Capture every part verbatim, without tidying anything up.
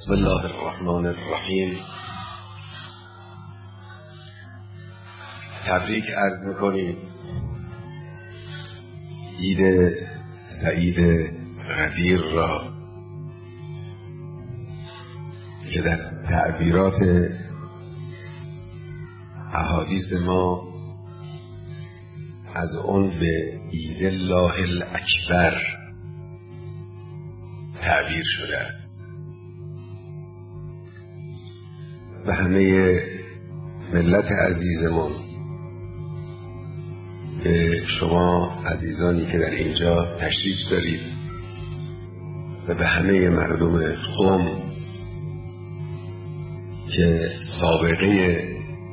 بسم الله الرحمن الرحیم. تبریک عرض میکنیم عید سعید غدیر را که در تعبیرات احادیث ما از اون به عید الله الاکبر تعبیر شده است. و همه ملت عزیزمون، به شما عزیزانی که در اینجا تشریف دارید و به همه مردم قم که سابقه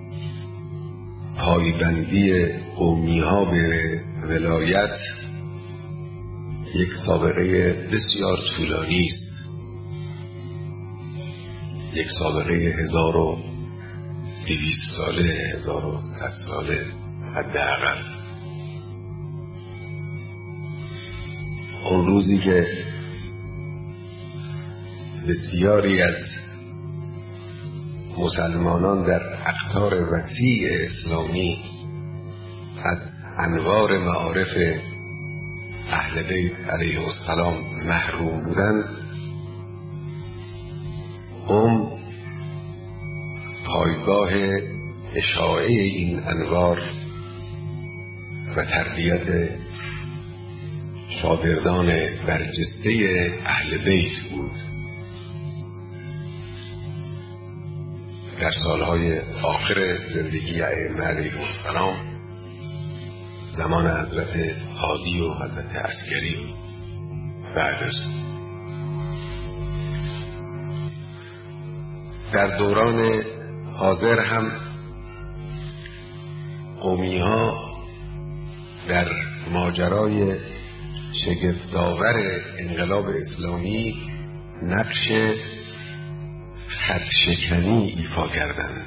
پایبندی قومی ها به ولایت یک سابقه بسیار طولانی است، یک سابقه هزار و دویست ساله، هزار و صد ساله حداقل. اون روزی که بسیاری از مسلمانان در اقطار وسیع اسلامی از انوار معارف اهل بیت علیهم السلام محروم بودند، قم پایگاه اشاعه این انوار و تربیت شاگردان برجسته اهل بیت بود. در سالهای آخر زندگی ائمه علیهم السلام، زمان حضرت هادی و حضرت عسکری بعد از در دوران حاضر هم قومی ها در ماجرای شگفت‌آور انقلاب اسلامی نقش خطشکنی ایفا کردند.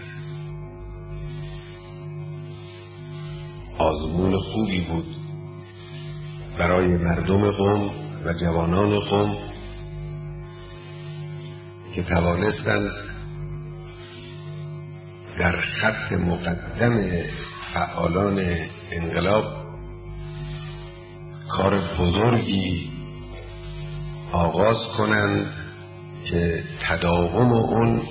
آزمون خوبی بود برای مردم قم و جوانان قم که توانستند در خط مقدم فعالان انقلاب کار بزرگی آغاز کنند که تداوم اون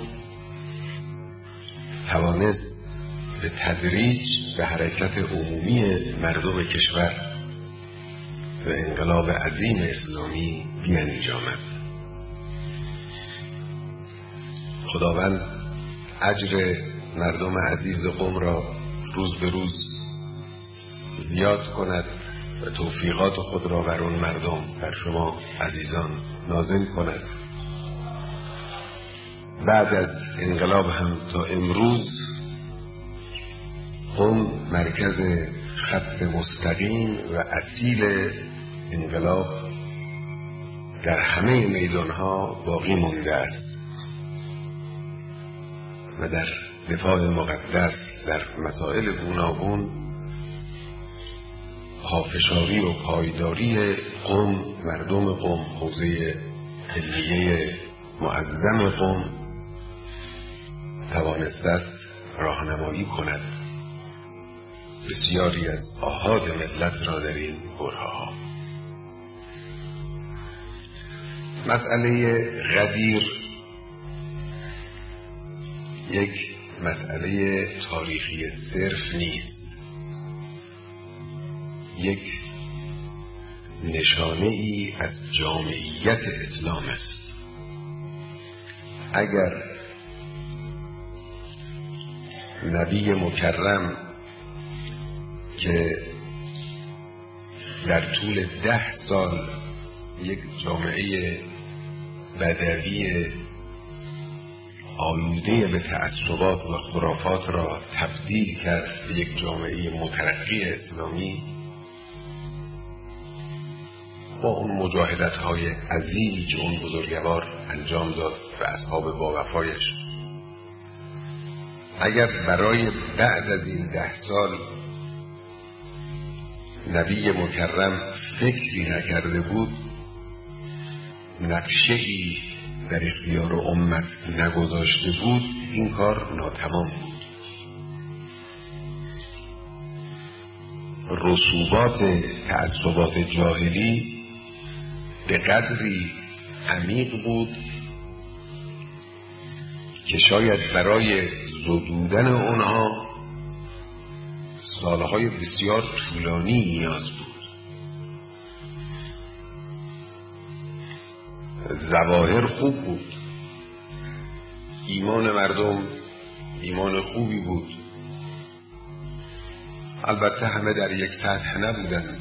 توانست به تدریج به حرکت عمومی مردم کشور و انقلاب عظیم اسلامی بیانجامد. خداوند اجر مردم عزیز قم را روز به روز زیاد کند و توفیقات خود را بر اون مردم، بر شما عزیزان نازل کند. بعد از انقلاب هم تا امروز قم مرکز خط مستقیم و اصیل انقلاب در همه میدانها باقی مانده است و در دفاع مقدس در مسائل گوناگون پافشاری و پایداری قم، مردم قم، حوزه علمیه معظم قم توانسته است راهنمایی کند بسیاری از آحاد ملت را در این برهه‌ها. مسئله غدیر یک مسئله تاریخی صرف نیست، یک نشانه ای از جامعیت اسلام است. اگر نبی مکرم که در طول ده سال یک جامعه بدوی آلوده به تعصبات و خرافات را تبدیل کرد به یک جامعه مترقی اسلامی، با اون مجاهدت های عظیمی که اون بزرگوار انجام داد و اصحاب با وفایش، اگر برای بعد از این ده سال نبی مکرم فکری نکرده بود، نقشه‌ای در اختیار امت نگذاشته بود این کار ناتمام بود. رسوبات تعصبات جاهلی به قدری عمیق بود که شاید برای زدودن اونها سالهای بسیار طولانی نیاز بود. ظواهر خوب بود، ایمان مردم ایمان خوبی بود، البته همه در یک سطح نبودن.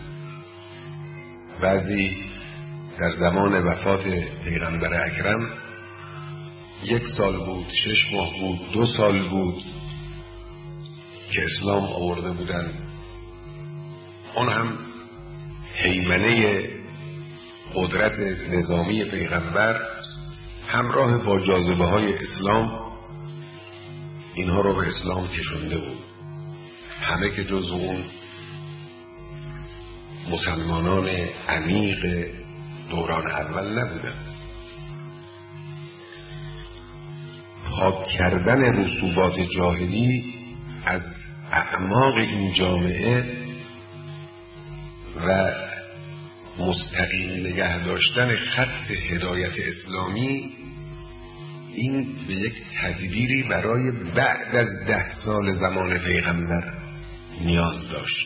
بعضی در زمان وفات پیغمبر اکرم یک سال بود، شش ماه بود، دو سال بود که اسلام آورده بودن. اون هم هیمنه قدرت نظامی پیغمبر همراه با جاذبه های اسلام اینها رو به اسلام کشونده بود. همه که جز اون مسلمانان عمیق دوران اول نبودن. پاک کردن رسوبات جاهلی از اعماق این جامعه و مستقیم نگه داشتن خط هدایت اسلامی، این به یک تدبیری برای بعد از ده سال زمان پیغمبر نیاز داشت.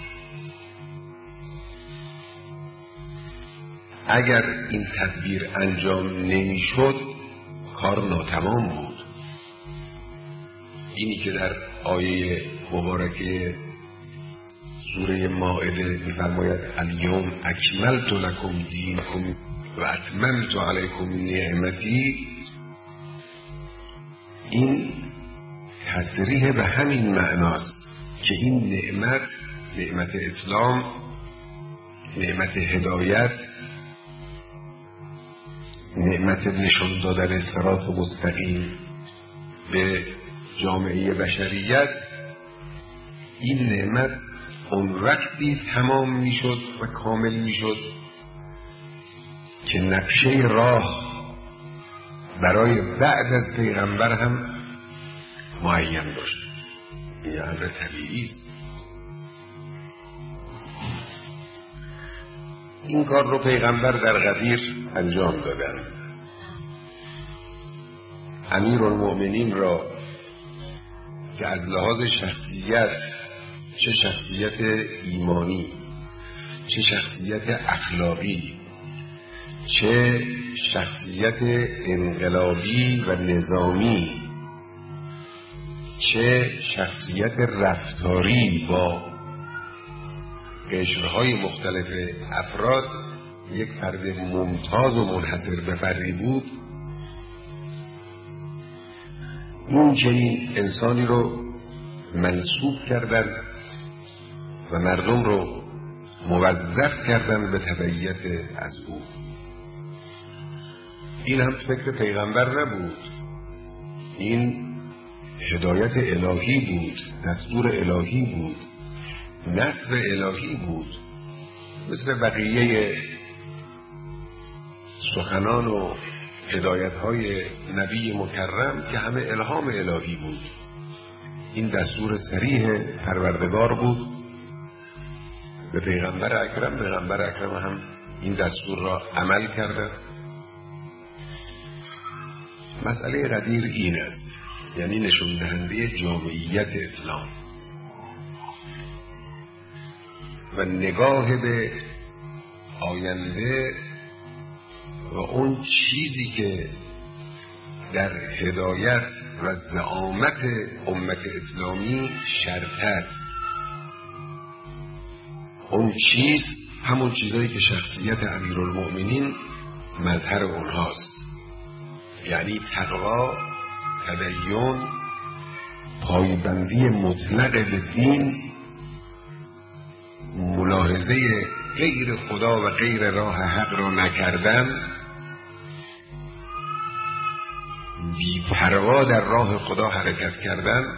اگر این تدبیر انجام نمیشد کار ناتمام بود. اینی که در آیه مبارکه سوره مائده می‌فرماید الیوم اکملت لکم دینکم و اتممت علیکم نعمتی، این تصریح به همین معناست که این نعمت، نعمت اسلام، نعمت هدایت، نعمت نشان دادن صراط مستقیم به جامعه بشریت، این نعمت اون وقتی تمام میشد و کامل میشد که نقشه راه برای بعد از پیغمبر هم معین داشت. این امر طبیعی است. این کار رو پیغمبر در غدیر انجام دادن. امیرالمؤمنین را که از لحاظ شخصیت، چه شخصیت ایمانی، چه شخصیت اخلاقی، چه شخصیت انقلابی و نظامی، چه شخصیت رفتاری با قشرهای مختلف افراد یک فرد ممتاز و منحصر به فردی بود، اون چنین انسانی رو منصوب کردن و مردم رو موظف کردن به تبعیت از او. این هم فکر پیغمبر نبود، این هدایت الهی بود، دستور الهی بود، نصب الهی بود. مثل بقیه سخنان و هدایت های نبی مکرم که همه الهام الهی بود. این دستور صریح پروردگار بود به پیغمبر اکرم. پیغمبر اکرم هم این دستور را عمل کرده. مسئله غدیر این است، یعنی نشون دهنده جامعیت اسلام و نگاه به آینده و اون چیزی که در هدایت و زعامت امت اسلامی شرط است. اون چیز همون چیزایی که شخصیت امیرالمؤمنین مظهر اونهاست، یعنی تقوا، تدین، پایبندی مطلق به دین، ملاحظه غیر خدا و غیر راه حق را نکردن، بی‌پروا در راه خدا حرکت کردن،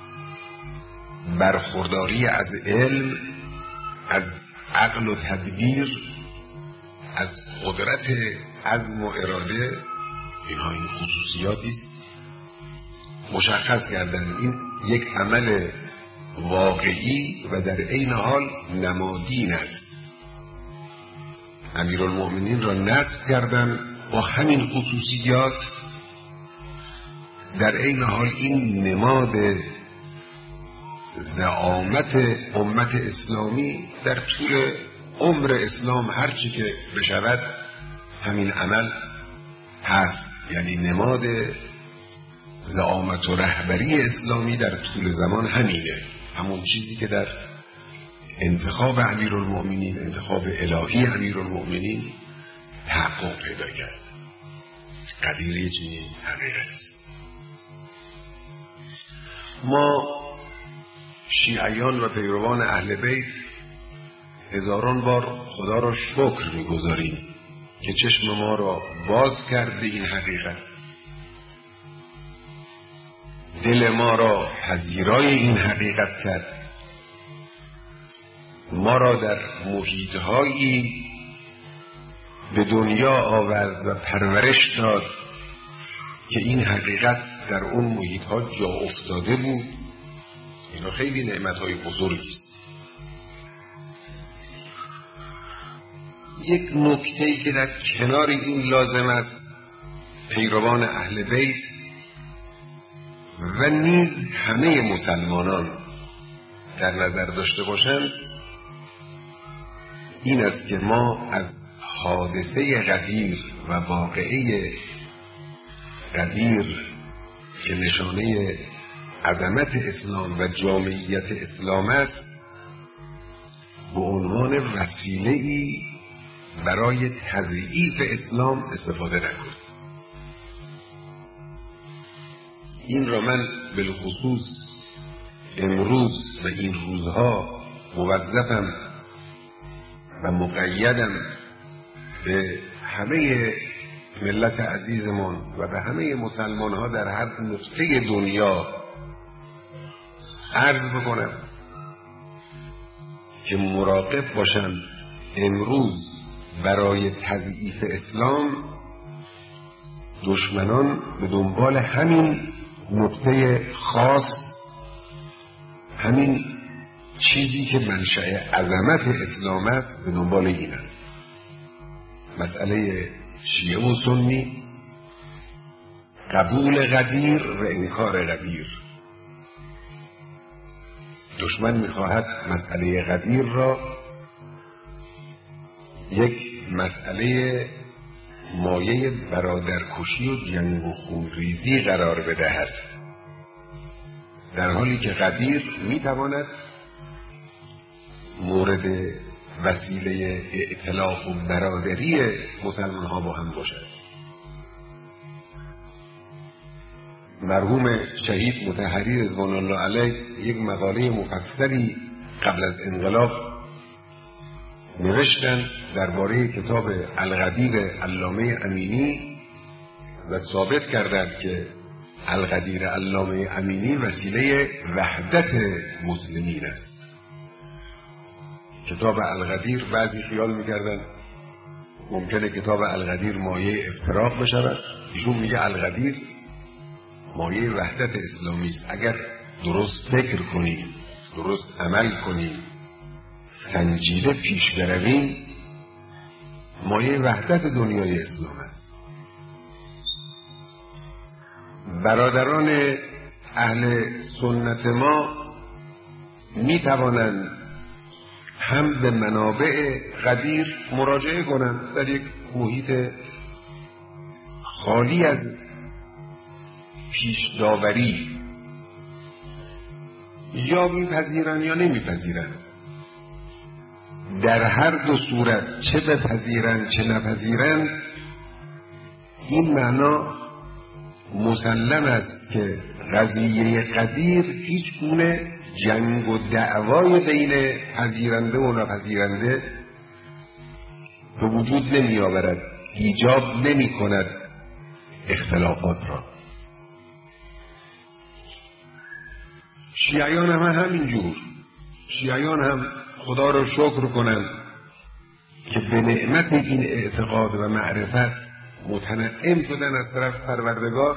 برخورداری از علم، از عقل و تدبیر، از قدرت عزم و اراده، اینها این خصوصیاتی است مشخص کردن این یک عمل واقعی و در عین حال نمادین است. امیرالمؤمنین را نصب کردن با همین خصوصیات، در عین حال این نماد زعامت امت اسلامی در طول عمر اسلام هرچی که بشود همین عمل هست، یعنی نماد زعامت و رهبری اسلامی در طول زمان همینه، همون چیزی که در انتخاب امیرالمؤمنین، انتخاب الهی امیرالمؤمنین تحقق پیدا کرد. قدیر یه چنین حقیقت است. ما شیعیان و پیروان اهل بیت هزاران بار خدا را شکر می‌گذاریم که چشم ما را باز کرد به این حقیقت، دل ما را پذیرای این حقیقت کرد، ما را در محیط‌هایی به دنیا آورد و پرورش داد که این حقیقت در اون محیط‌ها جا افتاده بود. اینا خیلی نعمت‌های بزرگی است. یک نکته‌ای که در کنار این لازم است پیروان اهل بیت و نیز همه مسلمانان در نظر داشته باشند این است که ما از حادثه غدیر و واقعه غدیر که نشانه عظمت اسلام و جامعیت اسلام است به عنوان وسیله‌ای برای تضعیف اسلام استفاده نکنیم. این را من بالخصوص امروز و این روزها موظفم و مقیدم به همه ملت عزیزمان و به همه مسلمان ها در هر نقطه دنیا عرض بکنم که مراقب باشند امروز برای تضعیف اسلام دشمنان به دنبال همین نقطه خاص، همین چیزی که منشأ عظمت اسلام است به دنبال اینند. مسئله شیعه و سنی، قبول غدیر و انکار غدیر. دشمن میخواهد مسئله غدیر را یک مسئله مایه برادرکشی و جنگ و خونریزی قرار بدهد، در حالی که غدیر میتواند مورد وسیله ائتلاف و برادری مسلمان ها با هم باشد. مرحوم شهید مطهری رضوان الله علیه یک مقاله مفصلی قبل از انقلاب نوشتند درباره کتاب الغدیر علامه امینی و ثابت کردند که الغدیر علامه امینی وسیله وحدت مسلمین است. کتاب الغدیر بعضی خیال میکردن ممکنه کتاب الغدیر مایه افتراق بشود، ایشون میگه الغدیر مایه وحدت اسلامی است. اگر درست فکر کنیم، درست عمل کنیم، سنجیده پیش برویم، مایه وحدت دنیای اسلام است. برادران اهل سنت ما می توانند هم به منابع غدیر مراجعه کنند در یک محیط خالی از پیش داوری، یا میپذیرن یا نمیپذیرن. در هر دو صورت چه بپذیرن چه نپذیرن این معنا مسلم است که قضیه غدیر هیچ گونه جنگ و دعوای بین پذیرنده و نپذیرنده به وجود نمی آورد، ایجاب نمی کند اختلافات را. شیعیان هم همینجور، شیعیان هم خدا را شکر کنند که به نعمت این اعتقاد و معرفت متنعم شدن از طرف پروردگار،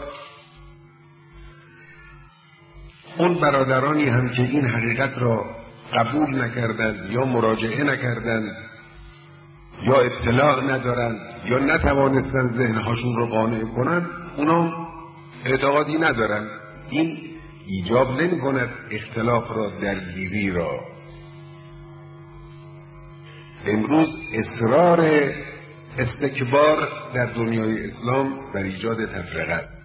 اون برادرانی هم که این حقیقت را قبول نکردند یا مراجعه نکردند یا اطلاع ندارند یا نتوانستند ذهنهاشون رو قانع کنند، اونا اعتقادی ندارند. این ایجاب نمی کند اختلاف را، درگیری را. امروز اصرار استکبار در دنیای اسلام بر ایجاد تفرقه است.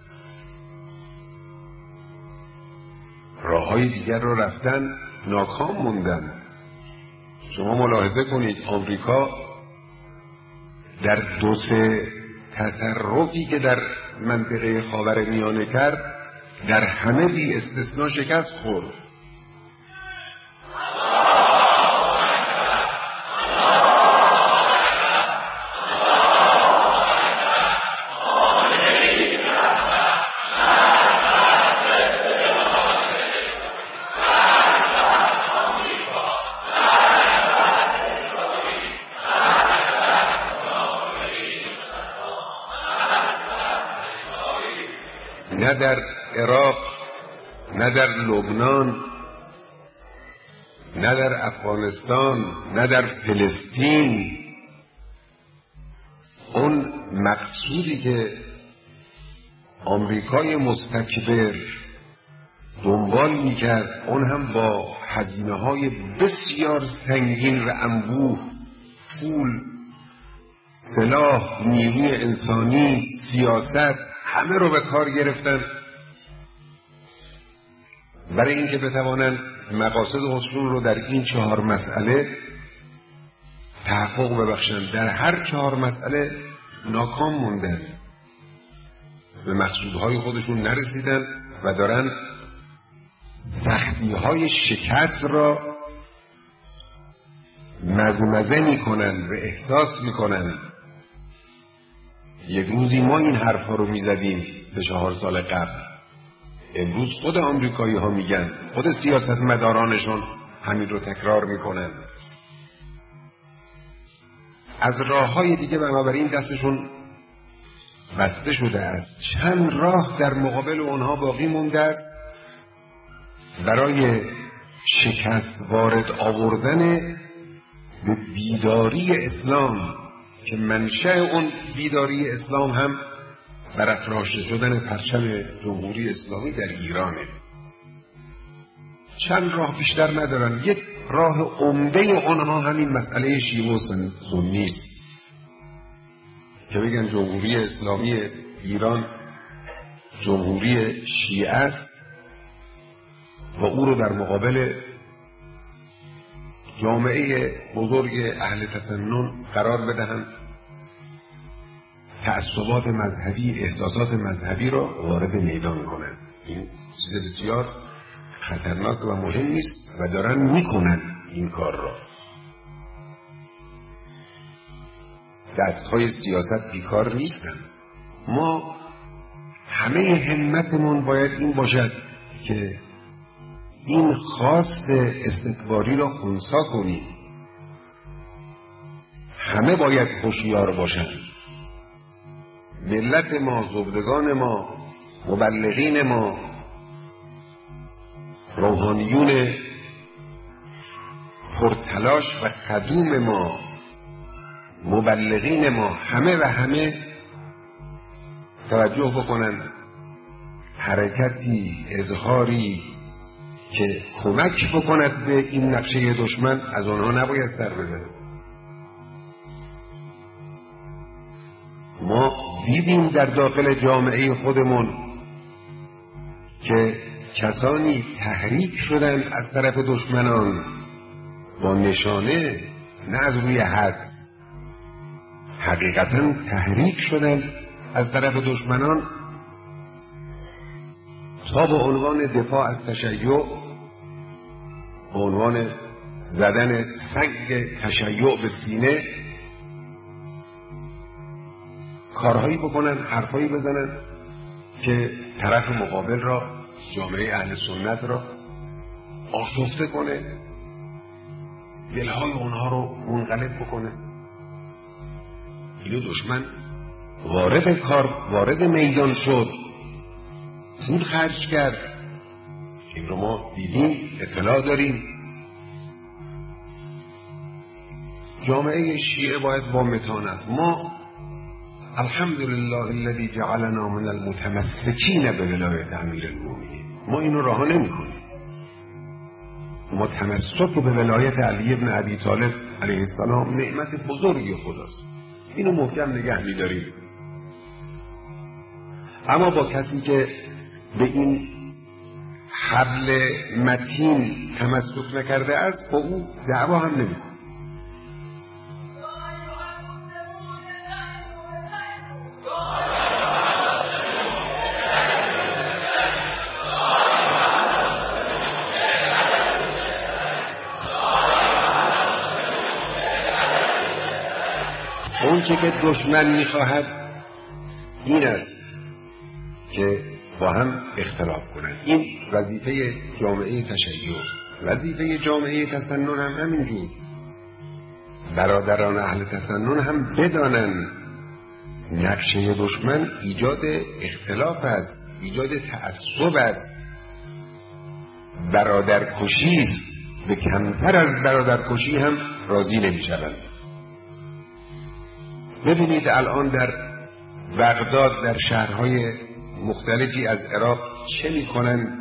راههای دیگر را رفتن، ناکام موندن. شما ملاحظه کنید آمریکا در دو سه تصرفی که در منطقه خاورمیانه کرد، در همه بی استثنا شکست خورد. نه در عراق، نه در لبنان، نه در افغانستان، نه در فلسطین اون مقصودی که آمریکای مستکبر دنبال میکرد، اون هم با هزینه‌های بسیار سنگین و انبوه، پول، سلاح، نیروی انسانی، سیاست، همه رو به کار گرفتن برای اینکه بتوانند مقاصد خودشون رو در این چهار مسئله تحقق ببخشند. در هر چهار مسئله ناکام موندن، به مقصودهای خودشون نرسیدن و دارن سختی‌های شکست را مزمزه میکنن و احساس میکنن. یک روزی ما این حرفا رو میزدیم سه چهار سال قبل، امروز خود آمریکایی ها میگن، خود سیاستمدارانشون همین رو تکرار میکنن. از راه های دیگه بنابراین دستشون بسته شده است. چند راه در مقابل اونها باقی مونده است برای شکست وارد آوردن به بیداری اسلام، که منشأ اون بیداری اسلام هم برافراشته شدن پرچم جمهوری اسلامی در ایرانه. چند راه بیشتر ندارن. یک راه عمده اونها همین مسئله شیعه و سنی است که بگن جمهوری اسلامی ایران جمهوری شیعه است و او رو در مقابل جامعه بزرگ اهل تسنن قرار بدهند، تعصبات مذهبی، احساسات مذهبی را وارد میدان کنند. این چیز بسیار خطرناک و مهم نیست و دارن میکنن این کار را. دستهای سیاست بیکار نیستن. ما همه همتمون باید این باشد که این خواست استکباری را خنثی کنیم. همه باید هوشیار باشند. ملت ما، زبدگان ما، مبلغین ما، روحانیون پرتلاش و خدوم ما، مبلغین ما، همه و همه توجه بکنند حرکتی، اظهاری که کمک بکند به این نقشه دشمن از آنها نباید سر بزنیم. ما دیدیم در داخل جامعه خودمون که کسانی تحریک شدن از طرف دشمنان با نشانه، نه از روی حد، حقیقتا تحریک شدن از طرف دشمنان تا به عنوان دفاع از تشیع، به عنوان زدن سنگ تشیع به سینه کارهایی بکنن، حرفایی بزنن که طرف مقابل را، جامعه اهل سنت را آشفته کنه، دلهای اونها رو منقلب بکنه. اینو دشمن وارد کار وارد میدان شد، پول خرج کرد. این رو ما دیدیم، اطلاع داریم. جامعه شیعه باید با متانت، ما الحمدلله الذی جعلنا من المتمسکین به ولایت امیرالمؤمنین، ما اینو رها نمی‌کنیم. ما تمسک به ولایت علی ابن ابی طالب علیه السلام نعمت بزرگی خداست، اینو محکم نگه می‌داریم. اما با کسی که به این حبل متین تمسک نکرده است، با او دعوا هم نمی‌کنیم. اون چه که دشمن میخواهد این است که با هم اختلاف کنند. این وظیفه جامعه تشیع، وظیفه جامعه تسنن هم همینجور. برادران اهل تسنن هم بدانند نقشه دشمن ایجاد اختلاف است، ایجاد تعصب است، برادرکشی است. به کمتر از برادرکشی هم راضی نمیشوند. ببینید الان در بغداد، در شهرهای مختلفی از عراق چه میکنن.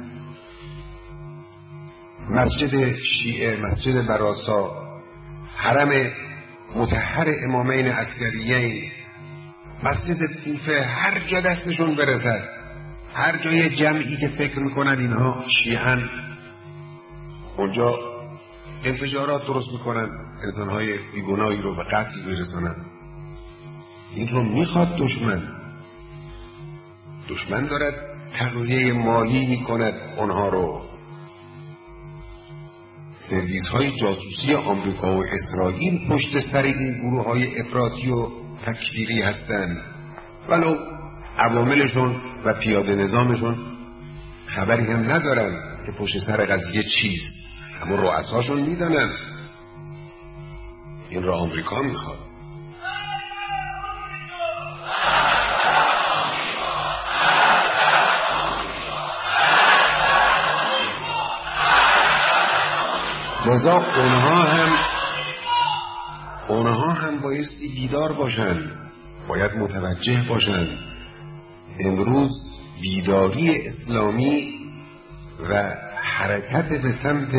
مسجد شیعه، مسجد براسا، حرم مطهر امامین عسکریین، مسجد کوفه، هر جا دستشون برسد، هر جای جمعی که فکر میکنن اینها شیعن، اونجا انفجارات درست میکنن، انسانهای بیگناهی رو به قتل میرسونن. این رو میخواد دشمن. دشمن دارد تغذیه مالی میکند اونها رو. سرویس های جاسوسی آمریکا و اسرائیل پشت سر این گروه های افراطی و تکفیری هستند، ولو عواملشون و پیاده نظامشون خبری هم ندارن که پشت سر قضیه چیست، اما رؤساشون میدانن. این را آمریکا میخواد. لذا اونها هم اونها هم بایستی بیدار باشن، باید متوجه باشن. امروز بیداری اسلامی و حرکت به سمت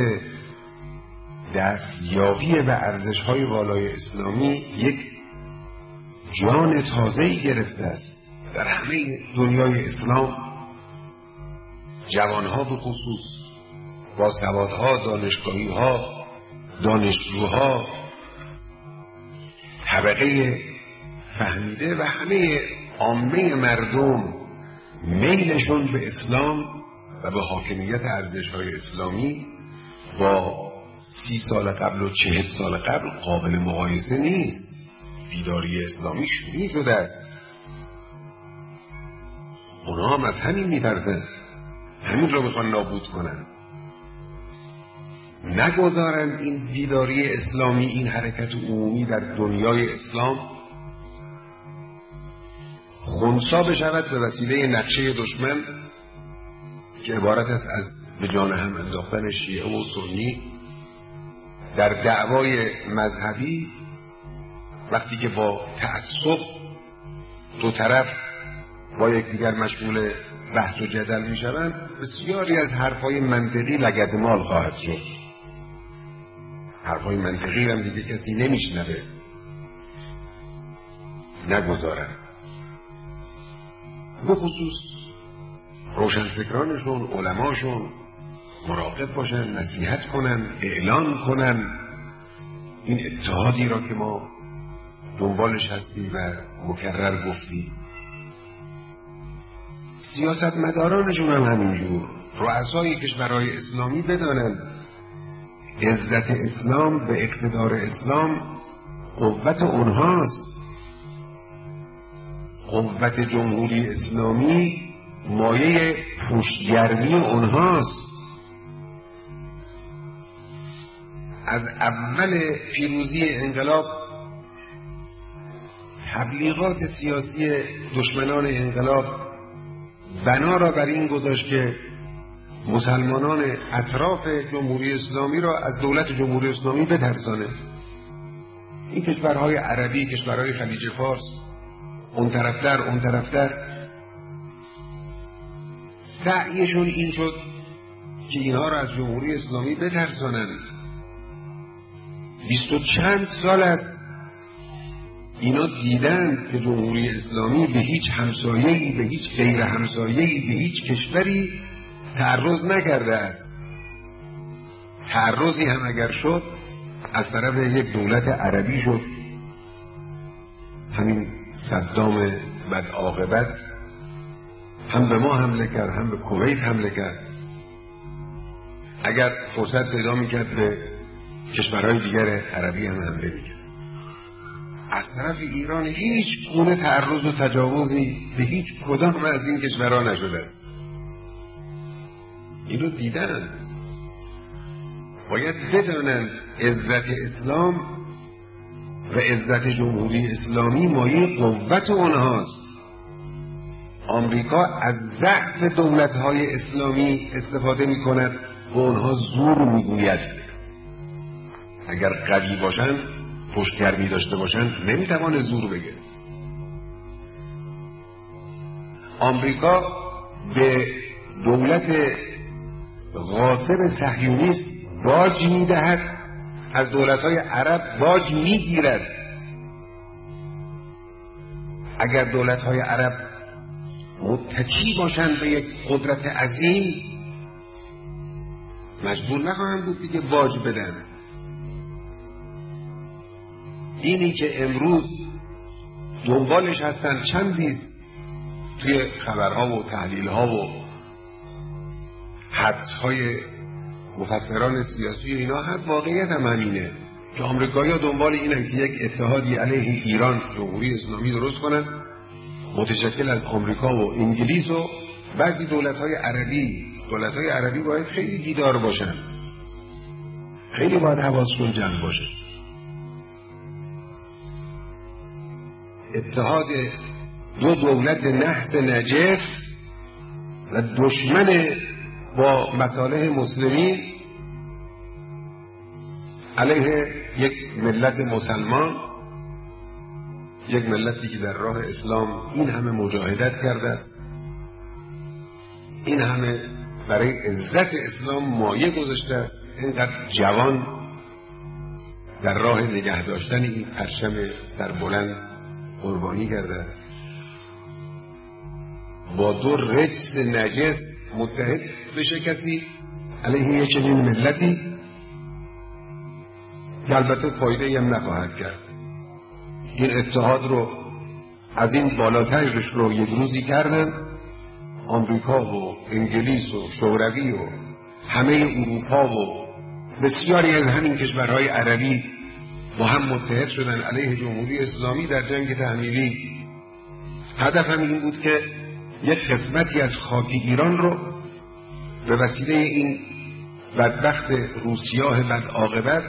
دستیابی به ارزش‌های والای اسلامی یک جان تازه‌ای گرفته است در همه دنیای اسلام. جوانها به خصوص، باسوادها، دانشگاهی‌ها، دانشجوها، طبقه فهمیده و همه عامه مردم میلشون به اسلام و به حاکمیت ارزش‌های اسلامی با سی سال قبل و چهل سال قبل قابل مقایسه نیست. بیداری اسلامی شروع شده است. اونا هم از همین می‌ترسن، همین رو میخوان نابود کنن. نگذارند این بیداری اسلامی، این حرکت عمومی در دنیای اسلام خنثی بشود به وسیله نقشه دشمن که عبارت است از به جان هم انداختن شیعه و سنی در دعوای مذهبی. وقتی که با تعصب دو طرف با یکدیگر مشغول بحث و جدل میشوند، بسیاری از حرفهای منطقی لگدمال خواهد شد. حرفهای منطقی هم دیگه کسی نمیشنوه. نگذارن. به خصوص روشنفکرانشون، علماشون مراقب باشن، نصیحت کنن، اعلان کنن این اتحادی را که ما دنبالش هستیم و مکرر گفتیم. سیاستمدارانشون هم همینجور، رؤسای کشورهای اسلامی بدانند عزت اسلام به اقتدار اسلام قوت اونهاست. قوت جمهوری اسلامی مایه پشتگرمی اونهاست. از اول پیروزی انقلاب تبلیغات سیاسی دشمنان انقلاب بنا را بر این گذاشت که مسلمانان اطراف جمهوری اسلامی را از دولت جمهوری اسلامی بترسانه. این کشورهای عربی، کشورهای خلیج فارس، اون طرفتر اون طرفتر سعیشون این شد که اینها را از جمهوری اسلامی بترسانند. بیست و چند سال است اینا دیدن که جمهوری اسلامی به هیچ همسایه‌ای، به هیچ غیر همسایه‌ای، به هیچ کشوری تعرض نکرده است. تعرضی هم اگر شد از طرف یک دولت عربی شد، همین صدام بد عاقبت هم به ما حمله کرد، هم به کویت حمله کرد. اگر فرصت پیدا میکرد به کشورهای دیگر عربی هم حمله میکرد. از طرف ایران هیچ گونه تعرض و تجاوزی به هیچ کدام از این کشورها نشده است. اینو دیدن. باید بدانند عزت اسلام و عزت جمهوری اسلامی مایه قوت اونهاست. آمریکا از ضعف دولت‌های اسلامی استفاده می‌کند و اونها زور می‌گوید. اگر قوی باشند، پشتگرمی داشته باشند، نمی‌توانه زور بگه. آمریکا به دولت غاصب صهیونیست باج می‌دهد، از دولت‌های عرب باج می‌گیرد. اگر دولت‌های عرب متکی باشند به یک قدرت عظیم، مجبور نخواهند بود دیگه باج بدن. اینی که امروز دنبالش هستن چندیست توی خبرها و تحلیلها و حدسهای مفسران سیاسی و اینا هست، واقعیت هم همینه که آمریکایی‌ها دنبال اینن که یک اتحادی علیه ایران جمهوری اسلامی درست کنن، متشکل از آمریکا و انگلیس و بعضی دولت‌های عربی. دولت‌های عربی باید خیلی بیدار باشن، خیلی باید حواسشون جمع باشه. اتحاد دو دولت نحس نجس و دشمن با مصالح مسلمین علیه یک ملت مسلمان، یک ملتی که در راه اسلام این همه مجاهدت کرده است، این همه برای عزت اسلام مایه گذاشته است، اینقدر جوان در راه نگه داشتن این پرچم سربلند قربانی کرده است. با دو رجس نجس متحد بشه کسی علیه یک چنین ملتی که البته فایده هم نخواهد کرد. این اتحاد رو از این بالاترش رو یک روزی کردن، آمریکا و انگلیس و شوروی و همه اروپا و بسیاری از همین کشورهای عربی با هم متحد شدن علیه جمهوری اسلامی در جنگ تحمیلی. هدف هم این بود که یک قسمتی از خاک ایران رو به وسیله این بدبخت روسیاه بد عاقبت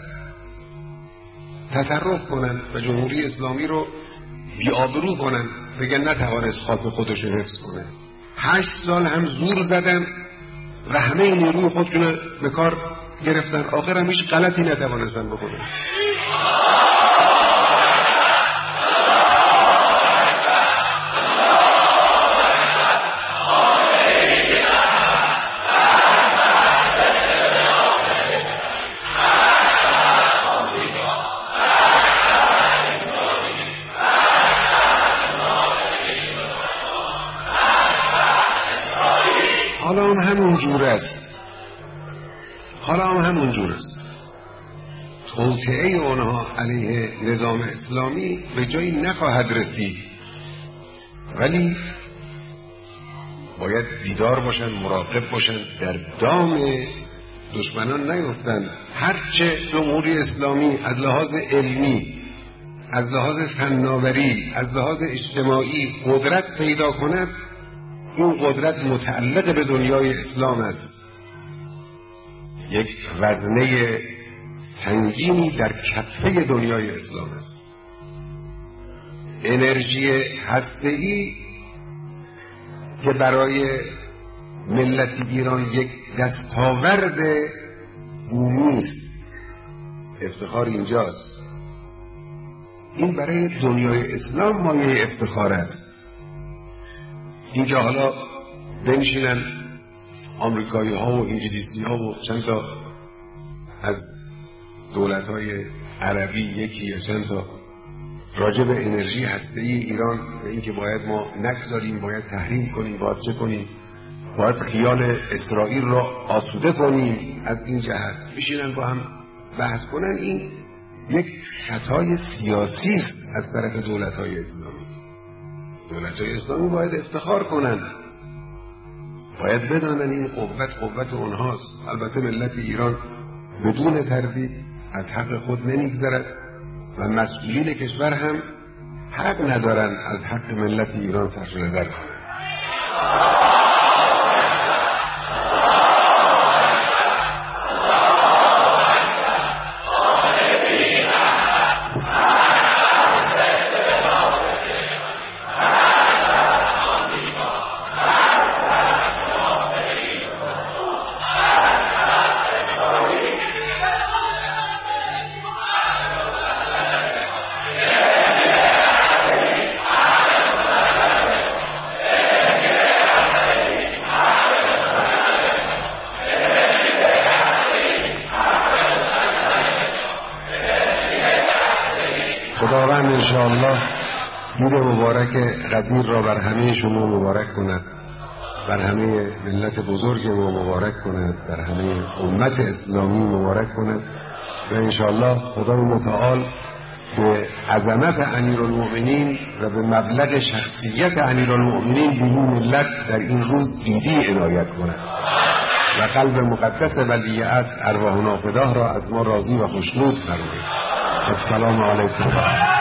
تصرف کنن و جمهوری اسلامی رو بی‌آبرو کنن، بگن نتوانست خاک خودش رو حفظ کنه. هشت سال هم زور زدن و همه نیروی خودشون به کار گرفتن، آخر هم هیچ غلطی نتوانستن بکنن. حالا هم همون جور است حالا هم همون جور است توطئه اونها علیه نظام اسلامی به جایی نخواهد رسید، ولی باید بیدار باشن، مراقب باشن، در دام دشمنان نیفتن. هرچه جمهوری اسلامی از لحاظ علمی، از لحاظ فناوری، از لحاظ اجتماعی قدرت پیدا کند، این قدرت متعلق به دنیای اسلام است. یک وزنه سنگینی در کفه دنیای اسلام است. انرژی هسته‌ای که برای ملت ایران یک دستاورد بومی است. افتخار اینجاست. این برای دنیای اسلام مایه افتخار است. اینجا حالا بنشینن آمریکایی ها و انگلیسی ها و چند تا از دولت های عربی یکی یا چند تا راجع به انرژی هسته‌ای ایران و اینکه باید ما نگذاریم، باید تحریم کنیم، باید چه کنیم، باید خیال اسرائیل را آسوده کنیم، از این جهت بشینن با هم بحث کنن. این یک خطای سیاسی است از طرف دولت‌های اسلامی. دولت‌های اسلامی باید افتخار کنن، باید بدانن این قوت قوت اونهاست. البته ملت ایران بدون تردید از حق خود نمیگذرد و مسئولین کشور هم حق ندارن از حق ملت ایران صرف نظر کنند. خداوند انشاءالله عید مبارک قدیر را بر همه شما مبارک کند، بر همه ملت بزرگ ما مبارک کند، بر همه امت اسلامی مبارک کند و انشاءالله خدای متعال به عظمت امیرالمؤمنین و به مبلغ شخصیت امیرالمؤمنین به این ملت در این روز عیدی عنایت کند و قلب مقدس ولی عصر ارواح نافداه را از ما راضی و خوشنود فرماید. السلام علیکم.